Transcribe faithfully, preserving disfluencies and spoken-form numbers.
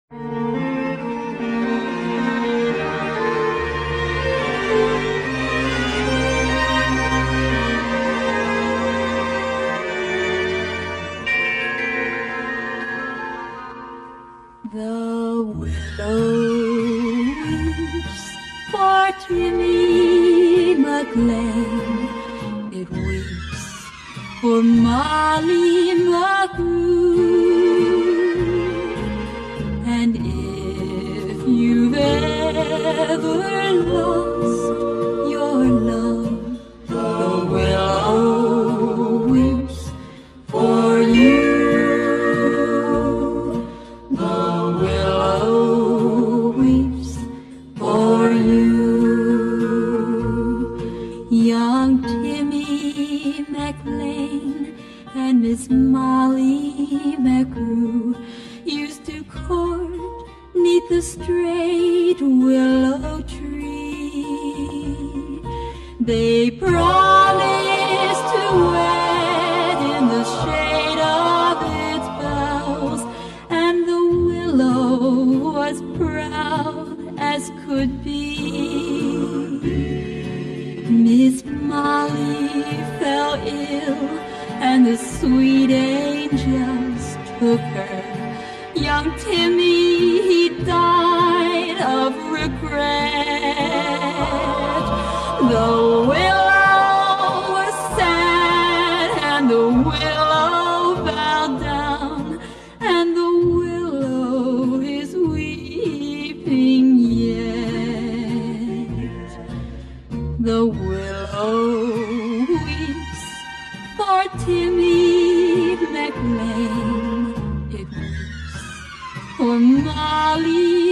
The willow weeps for Timmy McLean. It weeps for Molly McGrew. And if you've ever lost your love, the willow weeps for you. Young Timmy McLean and Miss Molly McGrew used to court 'neath the straight willow tree. They promised to wed in the shade of its boughs, and the willow was proud as could be. Miss Molly fell ill, and the sweet angels took her. Young Timmy, he died of regret. The willow was sad, and the willow bowed down, and the willow is weeping yet. The willow weeps for Timmy McLean. It weeps for Molly